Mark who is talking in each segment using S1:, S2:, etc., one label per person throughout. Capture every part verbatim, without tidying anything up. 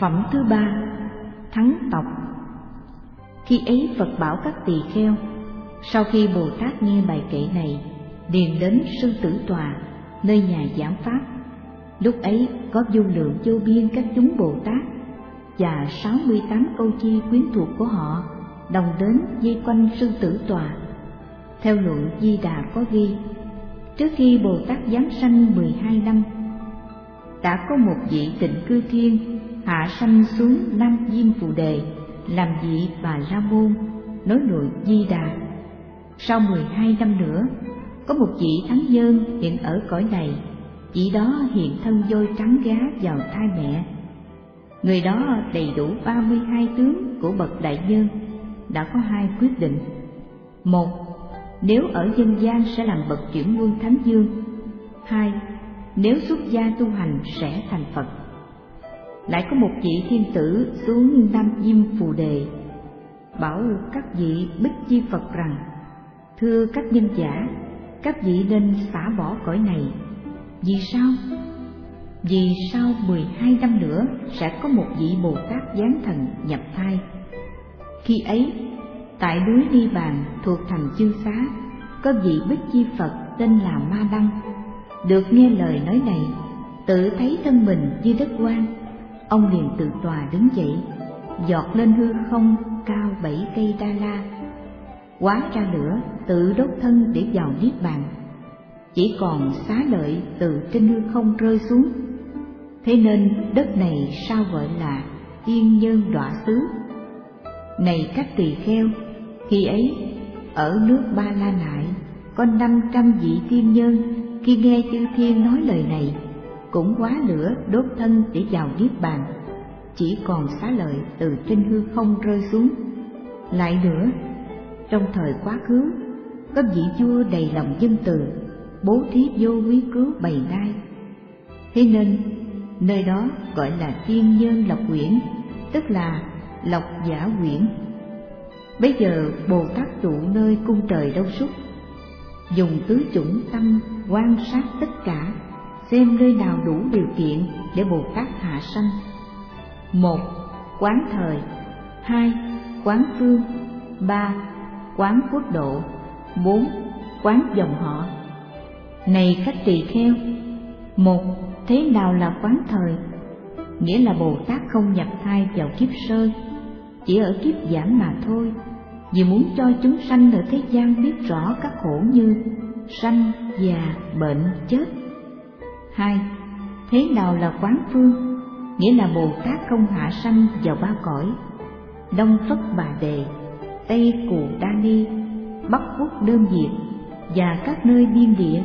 S1: Phẩm thứ ba, thắng tộc. Khi ấy Phật bảo các tỳ kheo, sau khi Bồ Tát nghe bài kệ này, liền đến Sư Tử Tòa, nơi nhà giảng pháp. Lúc ấy có vô lượng vô biên các chúng Bồ Tát và sáu mươi tám câu chi quyến thuộc của họ đồng đến vây quanh Sư Tử Tòa. Theo luận Di Đà có ghi, trước khi Bồ Tát giáng sanh mười hai năm, đã có một vị Tịnh Cư Thiên hạ sanh xuống Nam Diêm Phù Đề làm vị Bà La Môn, nói luận Di Đà. Sau mười hai năm nữa, có một vị Thắng Nhân hiện ở cõi này, vị đó hiện thân voi trắng gá vào thai mẹ. Người đó đầy đủ ba mươi hai tướng của bậc đại nhân, đã có hai quyết định. Một, nếu ở dân gian sẽ làm bậc chuyển quân Thánh Dương. Hai, nếu xuất gia tu hành sẽ thành Phật. Lại có một vị thiên tử xuống Nam Diêm Phù Đề, bảo các vị Bích Chi Phật rằng: thưa các nhân giả, các vị nên xả bỏ cõi này. Vì sao? Vì sau mười hai năm nữa sẽ có một vị Bồ Tát giáng thần nhập thai. Khi ấy, tại núi Ni Bàn thuộc thành Chương Xá, có vị Bích Chi Phật tên là Ma Đăng, được nghe lời nói này, tự thấy thân mình như đất quan. Ông liền từ tòa đứng dậy, giọt lên hư không cao bảy cây đa la, hóa ra lửa tự đốt thân để vào niết bàn. Chỉ còn xá lợi từ trên hư không rơi xuống. Thế nên đất này sao gọi là tiên nhân đọa xứ. Này các tỳ kheo, khi ấy ở nước Ba La Nại có năm trăm vị tiên nhân, khi nghe chư thiên nói lời này, cũng hóa lửa đốt thân để vào niết bàn. Chỉ còn xá lợi từ trên hư không rơi xuống. Lại nữa, trong thời quá khứ, có vị vua đầy lòng nhân từ, bố thí vô quý cứu bày đai. Thế nên nơi đó gọi là tiên nhân lộc quyển, tức là lộc giả quyển. Bây giờ Bồ Tát trụ nơi cung trời Đâu Súc, dùng tứ chủng tâm quan sát tất cả, xem nơi nào đủ điều kiện để Bồ Tát hạ sanh. Một, quán thời. Hai, quán phương. Ba, quán quốc độ. Bốn, quán dòng họ. Này các tỳ kheo, một, thế nào là quán thời? Nghĩa là Bồ Tát không nhập thai vào kiếp sơ, chỉ ở kiếp giảm mà thôi, vì muốn cho chúng sanh ở thế gian biết rõ các khổ như sanh, già, bệnh, chết. Hai, thế nào là quán phương? Nghĩa là Bồ Tát không hạ sanh vào ba cõi: Đông Phất Bà Đề, Tây Cù Đa Ni, Bắc Quốc Đơn Diệt và các nơi biên địa,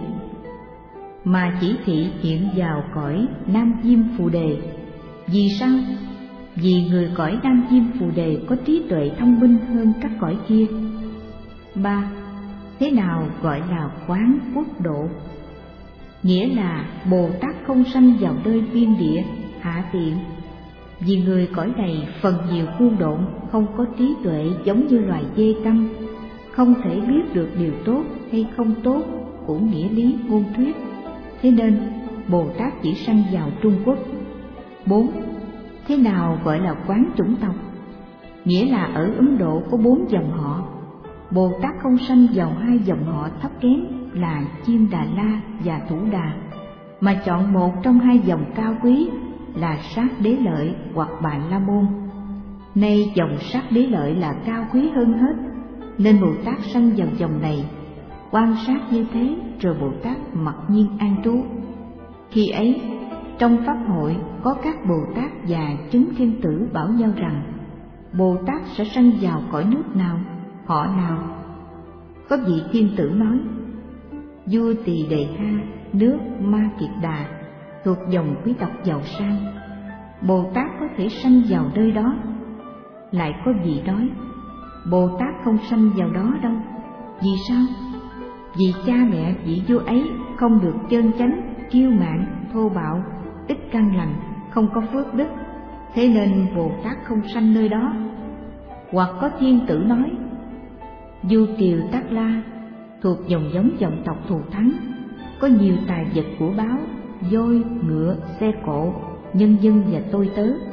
S1: mà chỉ thị hiện vào cõi Nam Diêm Phù Đề. Vì sao? Vì người cõi Nam Diêm Phù Đề có trí tuệ thông minh hơn các cõi kia. Ba, thế nào gọi là quán quốc độ? Nghĩa là Bồ Tát không sanh vào nơi biên địa hạ tiện, vì người cõi này phần nhiều khu độn, không có trí tuệ giống như loài dê căm, không thể biết được điều tốt hay không tốt của nghĩa lý ngôn thuyết. Thế nên Bồ Tát chỉ sanh vào Trung Quốc. Bốn, thế nào gọi là quán chủng tộc? Nghĩa là ở Ấn Độ có bốn dòng họ, Bồ Tát không sanh vào hai dòng họ thấp kém là Chiêm Đà La và Thủ Đà, mà chọn một trong hai dòng cao quý là Sát Đế Lợi hoặc Bà La Môn. Nay dòng Sát Đế Lợi là cao quý hơn hết, nên Bồ Tát sanh vào dòng này. Quan sát như thế rồi Bồ Tát mặc nhiên an trú. Khi ấy trong pháp hội có các Bồ Tát và chúng thiên tử bảo nhau rằng: Bồ Tát sẽ sanh vào cõi nước nào, họ nào? Có vị thiên tử nói: vua Tỳ Đề Ha, nước Ma Kiệt Đà, thuộc dòng quý tộc giàu sang, Bồ Tát có thể sanh vào nơi đó. Lại có vị nói: Bồ Tát không sanh vào đó đâu. Vì sao? Vì cha mẹ vị vua ấy không được chân chánh, kiêu mạn, thô bạo, ít căn lành, không có phước đức, thế nên Bồ Tát không sanh nơi đó. Hoặc có thiên tử nói: vua Kiều Tát La, thuộc dòng giống dòng tộc thù thắng, có nhiều tài vật của báu, voi, ngựa, xe cộ, nhân dân và tôi tớ.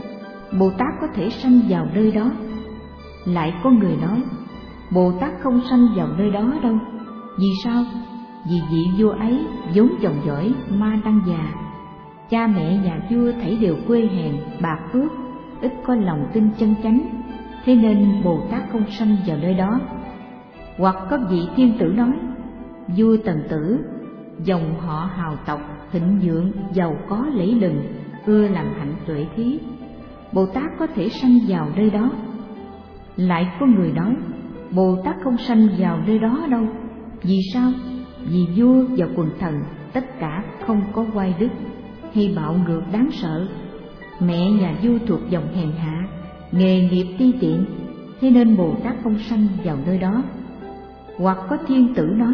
S1: Bồ Tát có thể sanh vào nơi đó. Lại có người nói, Bồ Tát không sanh vào nơi đó đâu. Vì sao? Vì vị vua ấy vốn dòng dõi Ma Đăng Già. Cha mẹ nhà vua thảy đều quê hèn, bạc phước, ít có lòng tin chân chánh, thế nên Bồ Tát không sanh vào nơi đó. Hoặc có vị thiên tử nói, vua Tần Tử, dòng họ hào tộc, thịnh vượng, giàu có lẫy lừng, ưa làm hạnh tuệ thí, Bồ Tát có thể sanh vào nơi đó. Lại có người nói, Bồ Tát không sanh vào nơi đó đâu. Vì sao? Vì vua và quần thần tất cả không có oai đức hay bạo ngược đáng sợ. Mẹ nhà vua thuộc dòng hèn hạ, nghề nghiệp ti tiện, thế nên Bồ Tát không sanh vào nơi đó. Hoặc có thiên tử nói,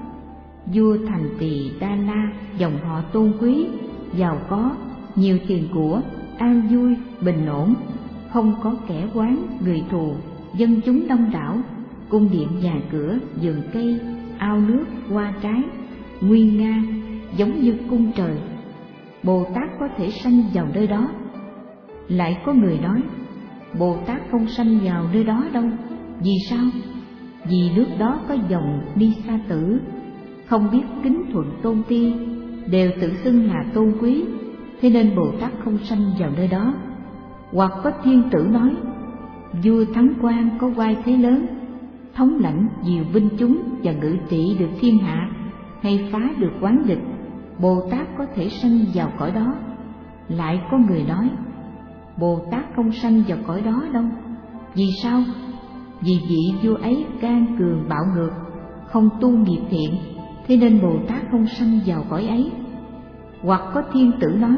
S1: vua Thành Tỳ Đa La, dòng họ tôn quý, giàu có, nhiều tiền của, an vui, bình ổn, không có kẻ oán, người thù, dân chúng đông đảo, cung điện nhà cửa, vườn cây, ao nước, hoa trái, nguy nga, giống như cung trời. Bồ Tát có thể sanh vào nơi đó. Lại có người nói, Bồ Tát không sanh vào nơi đó đâu. Vì sao? Vì nước đó có dòng Ni Sa Tử, không biết kính thuận tôn ti, đều tự xưng là tôn quý, thế nên Bồ Tát không sanh vào nơi đó. Hoặc có thiên tử nói, vua Thắng Quan có oai thế lớn, thống lãnh nhiều binh chúng và ngự trị được thiên hạ, hay phá được oán địch, Bồ Tát có thể sanh vào cõi đó. Lại có người nói, Bồ Tát không sanh vào cõi đó đâu. Vì sao? Vì vị vua ấy gan cường bạo ngược, không tu nghiệp thiện, thế nên Bồ Tát không sanh vào cõi ấy. Hoặc có thiên tử nói,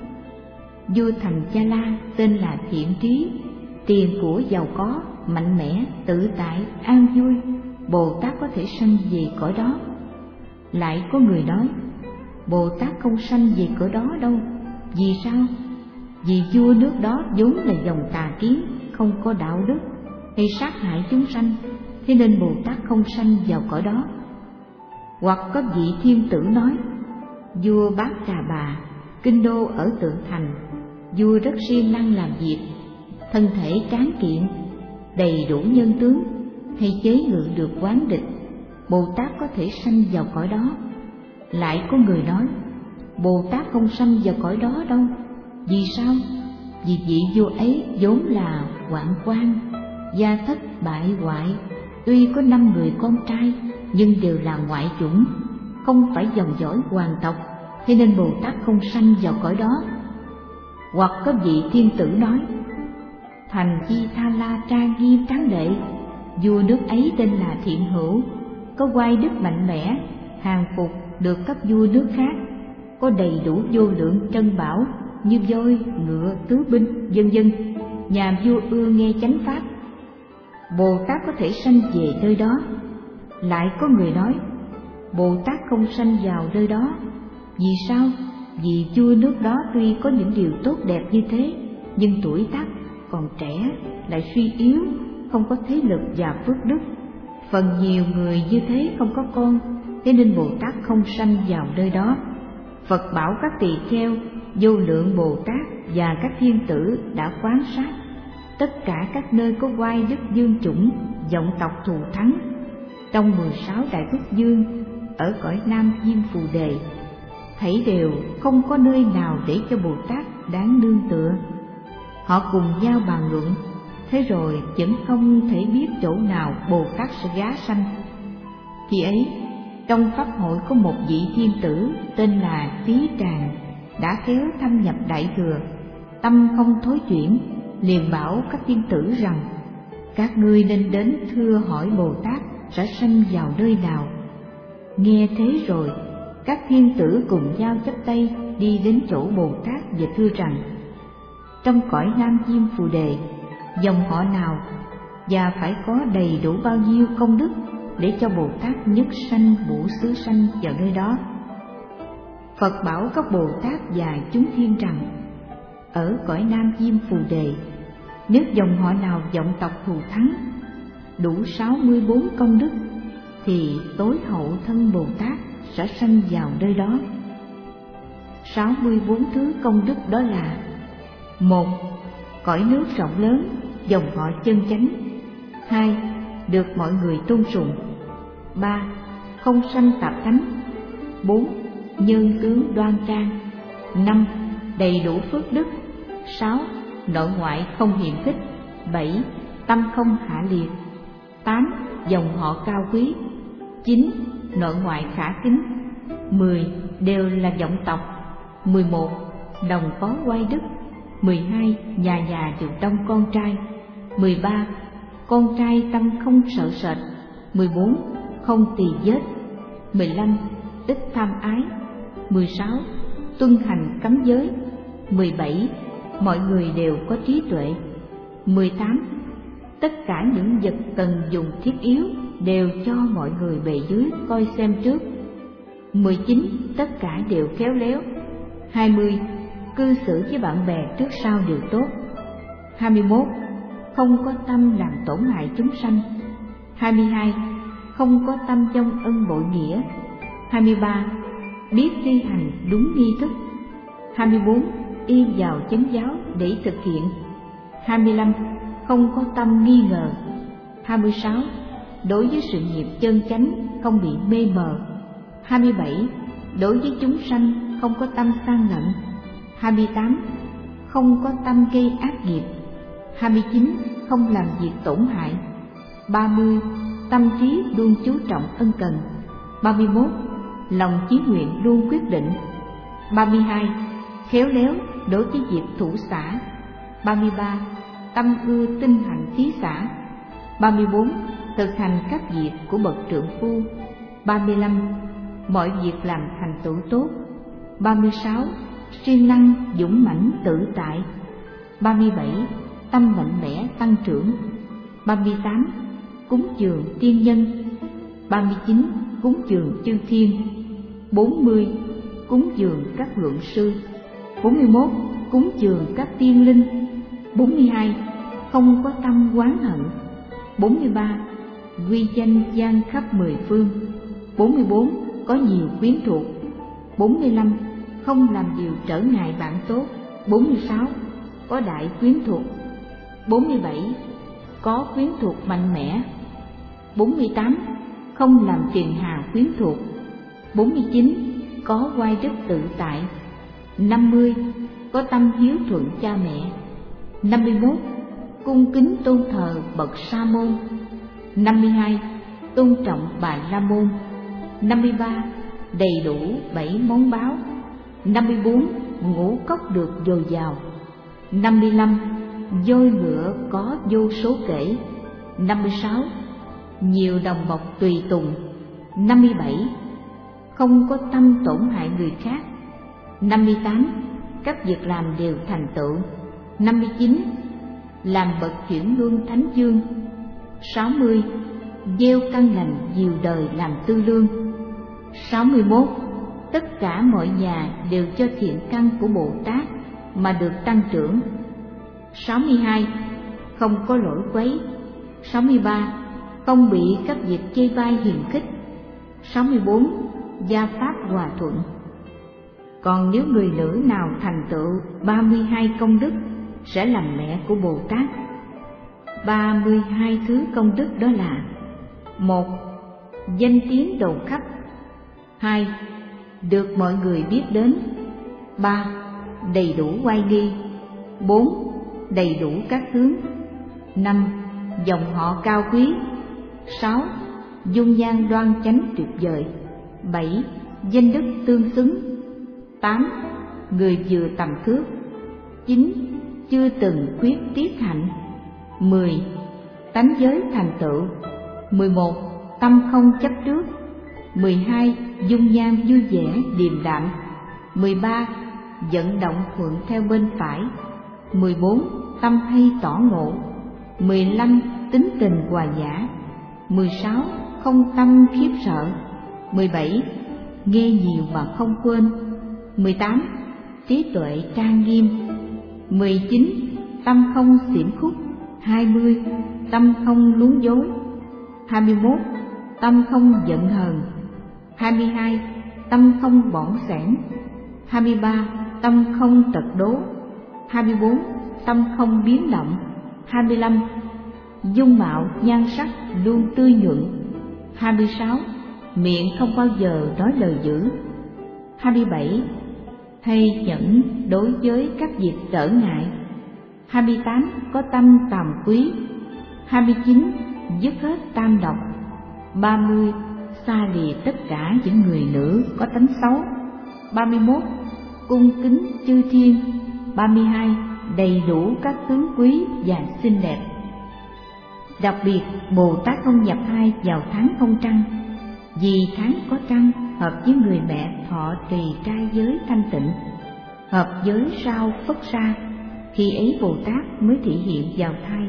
S1: vua Thành Cha La tên là thiện trí, tiền của giàu có, mạnh mẽ, tự tại, an vui, Bồ Tát có thể sanh về cõi đó. Lại có người nói, Bồ Tát không sanh về cõi đó đâu. Vì sao? Vì vua nước đó vốn là dòng tà kiến, không có đạo đức, hay sát hại chúng sanh, thế nên Bồ Tát không sanh vào cõi đó. Hoặc có vị thiên tử nói, vua Bát Trà Bà, kinh đô ở Tượng Thành, vua rất siêng năng làm việc, thân thể tráng kiện, đầy đủ nhân tướng, hay chế ngự được oán địch, Bồ Tát có thể sanh vào cõi đó. Lại có người nói, Bồ Tát không sanh vào cõi đó đâu. Vì sao? Vì vị vua ấy vốn là hoạn quan, gia thất bại hoại, tuy có năm người con trai nhưng đều là ngoại chủng, không phải dòng dõi hoàng tộc, thế nên Bồ Tát không sanh vào cõi đó. Hoặc có vị thiên tử nói, Thành Chi Tha La trang nghiêm tráng lệ, vua nước ấy tên là Thiện Hữu, có oai đức mạnh mẽ, hàng phục được các vua nước khác, có đầy đủ vô lượng trân bảo như voi, ngựa, tứ binh, vân vân. Nhà vua ưa nghe chánh pháp, Bồ Tát có thể sanh về nơi đó. Lại có người nói, Bồ Tát không sanh vào nơi đó. Vì sao? Vì vua nước đó tuy có những điều tốt đẹp như thế, nhưng tuổi tác còn trẻ, lại suy yếu, không có thế lực và phước đức. Phần nhiều người như thế không có con, thế nên Bồ Tát không sanh vào nơi đó. Phật bảo các tỳ kheo, vô lượng Bồ Tát và các thiên tử đã quán sát tất cả các nơi có oai đức dương chủng, vọng tộc thù thắng, trong mười sáu đại quốc dương ở cõi Nam Diêm Phù Đề, thảy đều không có nơi nào để cho Bồ Tát đáng nương tựa. Họ cùng nhau bàn luận, thế rồi vẫn không thể biết chỗ nào Bồ Tát sẽ ghá sanh. Khi ấy, trong pháp hội có một vị thiên tử tên là Tí Tràng, đã khéo thâm nhập Đại Thừa, tâm không thối chuyển, liền bảo các thiên tử rằng, các ngươi nên đến thưa hỏi Bồ Tát sẽ sanh vào nơi nào. Nghe thế rồi, các thiên tử cùng nhau chắp tay đi đến chỗ Bồ Tát và thưa rằng, trong cõi Nam Diêm Phù Đề, dòng họ nào và phải có đầy đủ bao nhiêu công đức để cho Bồ Tát nhất sanh ngũ xứ sanh vào nơi đó. Phật bảo các Bồ Tát và chúng thiên rằng, ở cõi Nam Diêm Phù Đề, nếu dòng họ nào vọng tộc thù thắng, đủ sáu mươi bốn công đức, thì tối hậu thân Bồ Tát sẽ sanh vào nơi đó. Sáu mươi bốn thứ công đức đó là: một, cõi nước rộng lớn, dòng họ chân chánh. Hai, được mọi người tôn sùng. Ba, không sanh tạp tánh. Bốn, nhân tướng đoan trang. Năm, đầy đủ phước đức. Sáu, nội ngoại không hiềm khích. Bảy, tâm không hạ liệt. Tám, dòng họ cao quý. Chín, nội ngoại khả kính. Mười, đều là vọng tộc. Mười một, đồng có oai đức. Mười hai, nhà nhà đều đông con trai. Mười ba, con trai tâm không sợ sệt. Mười bốn, không tỳ vết. Mười lăm, ít tham ái. Mười sáu, tuân hành cấm giới. Mười bảy, mọi người đều có trí tuệ. Mười tám, tất cả những vật cần dùng thiết yếu đều cho mọi người bề dưới coi xem trước. Mười chín, tất cả đều khéo léo. Hai mươi, cư xử với bạn bè trước sau đều tốt. Hai mươi mốt, không có tâm làm tổn hại chúng sanh. Hai mươi hai, không có tâm vong ân bội nghĩa. Hai mươi ba, biết thi hành đúng nghi thức. Hai mươi bốn, y vào chánh giáo để thực hiện. Hai mươi lăm, không có tâm nghi ngờ. Hai mươi sáu, đối với sự nghiệp chân chánh không bị mê mờ. Hai mươi bảy, đối với chúng sanh không có tâm sang ngận. Hai mươi tám, không có tâm gây ác nghiệp. Hai mươi chín, không làm việc tổn hại. Ba mươi, tâm trí luôn chú trọng ân cần. Ba mươi mốt, lòng chí nguyện luôn quyết định. Ba mươi hai, khéo léo đối với việc thủ xả. Ba mươi ba, tâm ưa tinh hành thí xả. Ba mươi bốn, thực hành các việc của bậc trượng phu. Ba mươi lăm, mọi việc làm thành tựu tốt. Ba mươi sáu, siêng năng dũng mãnh tự tại. Ba mươi bảy, tâm mạnh mẽ tăng trưởng. Ba mươi tám, cúng dường tiên nhân. Ba mươi chín, cúng dường chư thiên. Bốn mươi, cúng dường các luận sư. Bốn mươi mốt, cúng dường các tiên linh. Bốn mươi hai, không có tâm oán hận. Bốn mươi ba, quy danh gian khắp mười phương. Bốn mươi bốn, có nhiều quyến thuộc. Bốn mươi lăm, không làm điều trở ngại bạn tốt. Bốn mươi sáu, có đại quyến thuộc. Bốn mươi bảy, có quyến thuộc mạnh mẽ. Bốn mươi tám, không làm phiền hà quyến thuộc. Bốn mươi chín, có oai đức tự tại. Năm mươi, có tâm hiếu thuận cha mẹ. Năm mươi mốt, cung kính tôn thờ bậc sa môn. Năm mươi hai, tôn trọng bà la môn. Năm mươi ba, đầy đủ bảy món báo. Năm mươi bốn, ngũ cốc được dồi dào. Năm mươi lăm, voi ngựa có vô số kể. Năm mươi sáu, nhiều đồng bọc tùy tùng. Năm mươi bảy, không có tâm tổn hại người khác. Năm mươi tám, các việc làm đều thành tựu. Năm mươi chín, làm bậc chuyển luân thánh dương. Sáu mươi, gieo căn lành nhiều đời làm tư lương. Sáu mươi mốt, tất cả mọi nhà đều cho thiện căn của Bồ Tát mà được tăng trưởng. Sáu mươi hai, không có lỗi quấy. Sáu mươi ba, không bị các việc chê bai hiềm khích. Sáu mươi bốn, gia pháp hòa thuận. Còn nếu người nữ nào thành tựu ba mươi hai công đức sẽ làm mẹ của Bồ Tát. Ba mươi hai thứ công đức đó là: một, danh tiếng đầu khắp. Hai, được mọi người biết đến. Ba, đầy đủ oai nghi. Bốn, đầy đủ các tướng. Năm, dòng họ cao quý. Sáu, dung nhan đoan chánh tuyệt vời. Bảy, danh đức tương xứng. Tám, người vừa tầm thước. Chín, chưa từng quyết tiết hạnh. Mười, tánh giới thành tựu. Mười một, tâm không chấp trước. Mười hai, dung nhan vui vẻ điềm đạm. Mười ba, vận động thuận theo bên phải. Mười bốn, tâm hay tỏ ngộ. Mười lăm, tính tình hòa nhã. Mười sáu, không tâm khiếp sợ. Mười bảy, nghe nhiều mà không quên. Mười tám, trí tuệ trang nghiêm. Mười chín, tâm không xiểm khúc. Hai mươi, tâm không luống dối. Hai mươi mốt, tâm không giận hờn. Hai mươi hai, tâm không bỏng sẻn. Hai mươi ba, tâm không tật đố. Hai mươi bốn, tâm không biến động. Hai mươi lăm. Dung mạo nhan sắc luôn tươi nhuận. Hai mươi sáu. Miệng không bao giờ nói lời dữ. Hai mươi bảy. Hay nhẫn đối với các việc trở ngại. Hai mươi tám. Có tâm tàm quý. Hai mươi chín. Dứt hết tam độc. Ba mươi. Xa lìa tất cả những người nữ có tánh xấu. Ba mươi mốt. Cung kính chư thiên. Ba mươi hai. Đầy đủ các tướng quý và xinh đẹp. Đặc biệt, Bồ Tát không nhập thai vào tháng không trăng, vì tháng có trăng hợp với người mẹ thọ trì trai giới thanh tịnh, hợp giới sao Phất Sa, khi ấy Bồ Tát mới thị hiện vào thai.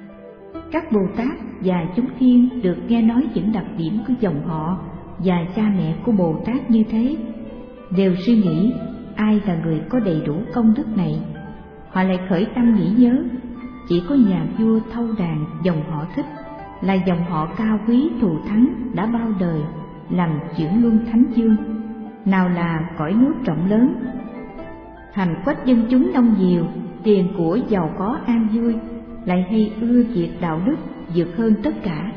S1: Các Bồ Tát và chúng thiên được nghe nói những đặc điểm của dòng họ và cha mẹ của Bồ Tát như thế, đều suy nghĩ ai là người có đầy đủ công đức này. Họ lại khởi tâm nghĩ nhớ, chỉ có nhà vua Thâu Đàn dòng họ Thích là dòng họ cao quý thù thắng đã bao đời làm chuyển luân thánh dương, nào là cõi nước rộng lớn, thành quách dân chúng đông nhiều, tiền của giàu có an vui, lại hay ưa việc đạo đức vượt hơn tất cả.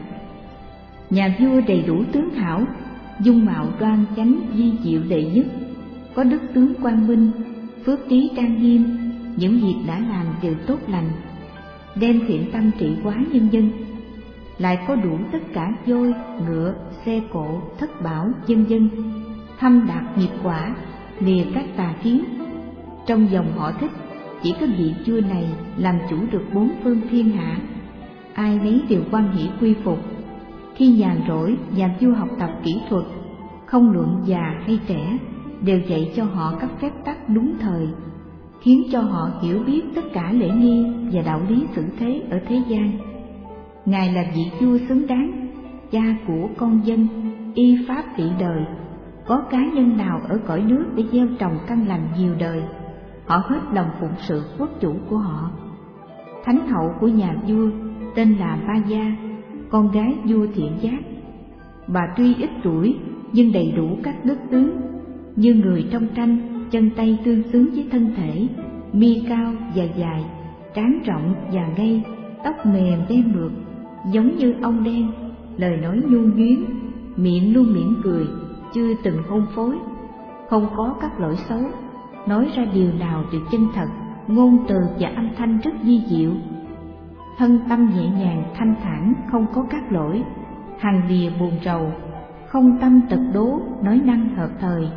S1: Nhà vua đầy đủ tướng hảo, dung mạo đoan chánh vi diệu đệ nhất, có đức tướng quang minh, phước trí trang nghiêm, những việc đã làm đều tốt lành, đem thiện tâm trị hóa nhân dân, lại có đủ tất cả voi, ngựa, xe cộ, thất bảo, vân vân, thâm đạt nghiệp quả, lìa các tà kiến. Trong dòng họ Thích, chỉ có vị vua này làm chủ được bốn phương thiên hạ, ai nấy đều hoan hỷ quy phục. Khi nhàn rỗi, nhà vua học tập kỹ thuật, không luận già hay trẻ, đều dạy cho họ các phép tắc đúng thời, khiến cho họ hiểu biết tất cả lễ nghi và đạo lý xử thế ở thế gian. Ngài là vị vua xứng đáng, cha của con dân, y pháp trị đời. Có cá nhân nào ở cõi nước để gieo trồng căn lành nhiều đời, họ hết lòng phụng sự quốc chủ của họ. Thánh hậu của nhà vua tên là Ba Gia, con gái vua Thiện Giác. Bà tuy ít tuổi nhưng đầy đủ các đức tướng, như người trong tranh, chân tay tương xứng với thân thể, mi cao và dài, trán rộng và ngây, tóc mềm đen mượt, giống như ong đen, lời nói nhu nhuyến, miệng luôn mỉm cười, chưa từng hôn phối, không có các lỗi xấu, nói ra điều nào đều chân thật, ngôn từ và âm thanh rất vi diệu. Thân tâm nhẹ nhàng thanh thản, không có các lỗi, hằng lìa buồn rầu, không tâm tật đố, nói năng hợp thời.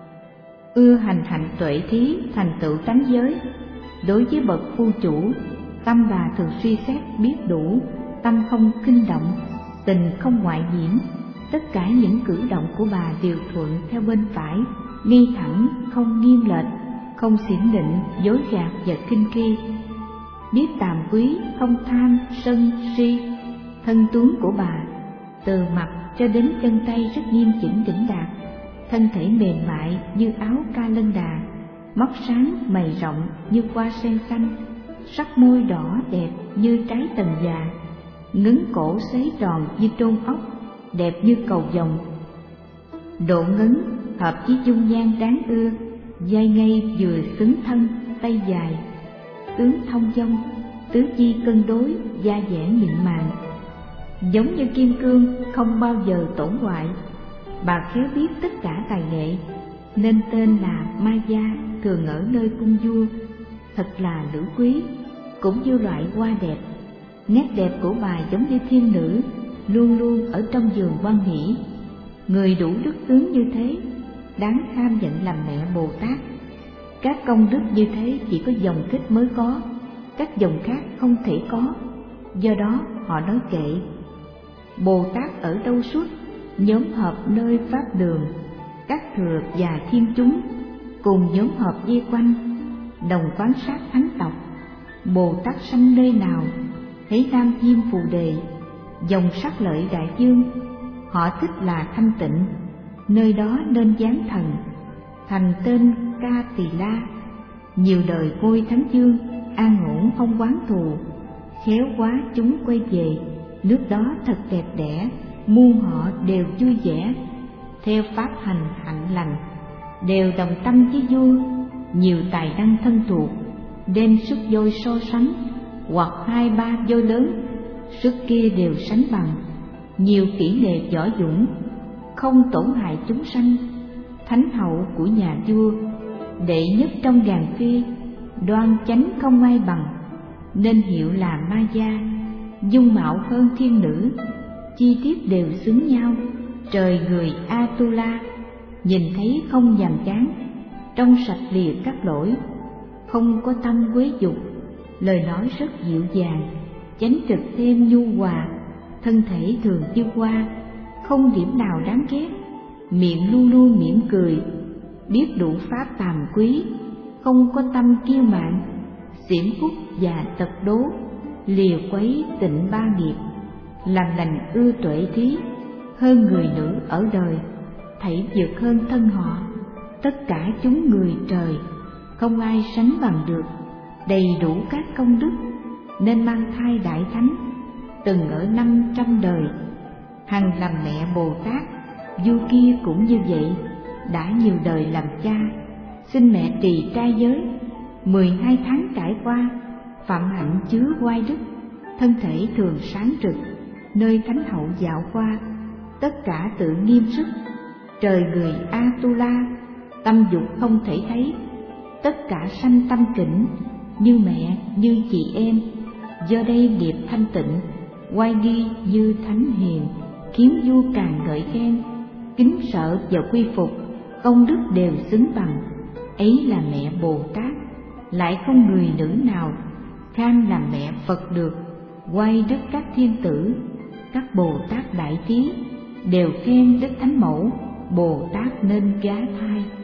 S1: Ưa hành hạnh tuệ thí, thành tựu tánh giới. Đối với bậc phu chủ, tâm bà thường suy xét biết đủ, tâm không kinh động, tình không ngoại nhiễm. Tất cả những cử động của bà đều thuận theo bên phải, ngay thẳng, không nghiêng lệch, không xiển định, dối gạt và kinh khi. Biết tàm quý, không tham, sân, si. Thân tướng của bà, từ mặt cho đến chân tay rất nghiêm chỉnh đỉnh đạt, thân thể mềm mại như áo ca lân đà, mắt sáng mày rộng như hoa sen xanh, sắc môi đỏ đẹp như trái tần già, ngấn cổ xế tròn như trôn ốc, đẹp như cầu vồng. Độ ngấn hợp với dung nhan đáng ưa, vai ngay vừa xứng thân, tay dài, tướng thông dong, tứ chi cân đối, da dẻ mịn màng, giống như kim cương không bao giờ tổn hoại. Bà khéo biết tất cả tài nghệ, nên tên là Ma Gia, thường ở nơi cung vua, thật là nữ quý, cũng như loại hoa đẹp. Nét đẹp của bà giống như thiên nữ, luôn luôn ở trong giường hoan hỷ. Người đủ đức tướng như thế, đáng kham nhận làm mẹ Bồ Tát. Các công đức như thế chỉ có dòng Thích mới có, các dòng khác không thể có. Do đó họ nói kệ: Bồ Tát ở đâu suốt, nhóm họp nơi pháp đường, các thừa và thiên chúng cùng nhóm họp vây quanh, đồng quán sát thánh tộc. Bồ Tát sanh nơi nào, thấy nam diêm phù đề, dòng sắc lợi đại dương, họ thích là thanh tịnh, nơi đó nên giáng thần, thành tên Ca Tỳ La. Nhiều đời ngôi thánh dương, an ổn không oán thù, khéo quá chúng quay về, nước đó thật đẹp đẽ, muôn họ đều vui vẻ, theo pháp hành hạnh lành, đều đồng tâm với vua, nhiều tài năng thân thuộc, đem sức vôi so sánh, hoặc hai ba vôi lớn, sức kia đều sánh bằng. Nhiều kỹ nghệ võ dũng, không tổn hại chúng sanh. Thánh hậu của nhà vua, đệ nhất trong ngàn phi, đoan chánh không ai bằng, nên hiệu là Ma Gia. Dung mạo hơn thiên nữ, chi tiết đều xứng nhau. Trời người Atula, nhìn thấy không nhàm chán, trong sạch lìa các lỗi, không có tâm quế dục. Lời nói rất dịu dàng, chánh trực thêm nhu hòa. Thân thể thường tiêu hoa, không điểm nào đáng ghét. Miệng luôn luôn mỉm cười, biết đủ pháp tàm quý, không có tâm kiêu mạn, xiển phúc và tật đố, lìa quấy tịnh ba nghiệp. Làm lành ưa tuệ thí, hơn người nữ ở đời, thảy vượt hơn thân họ. Tất cả chúng người trời, không ai sánh bằng được, đầy đủ các công đức, nên mang thai đại thánh. Từng ở năm trăm đời, hằng làm mẹ Bồ Tát. Vua kia cũng như vậy, đã nhiều đời làm cha, xin mẹ trì trai giới. Mười hai tháng trải qua, phạm hạnh chứa oai đức, thân thể thường sáng trực, nơi thánh hậu dạo qua, tất cả tự nghiêm sức. Trời người Atula, tâm dục không thể thấy, tất cả sanh tâm kính, như mẹ như chị em. Do đây điệp thanh tịnh, oai nghi như thánh hiền, khiến vua càng ngợi khen, kính sợ và quy phục, công đức đều xứng bằng. Ấy là mẹ Bồ Tát, lại không người nữ nào kham làm mẹ Phật được. Quay đức các thiên tử, các Bồ Tát đại trí, đều khen đức thánh mẫu Bồ Tát nên gá thai.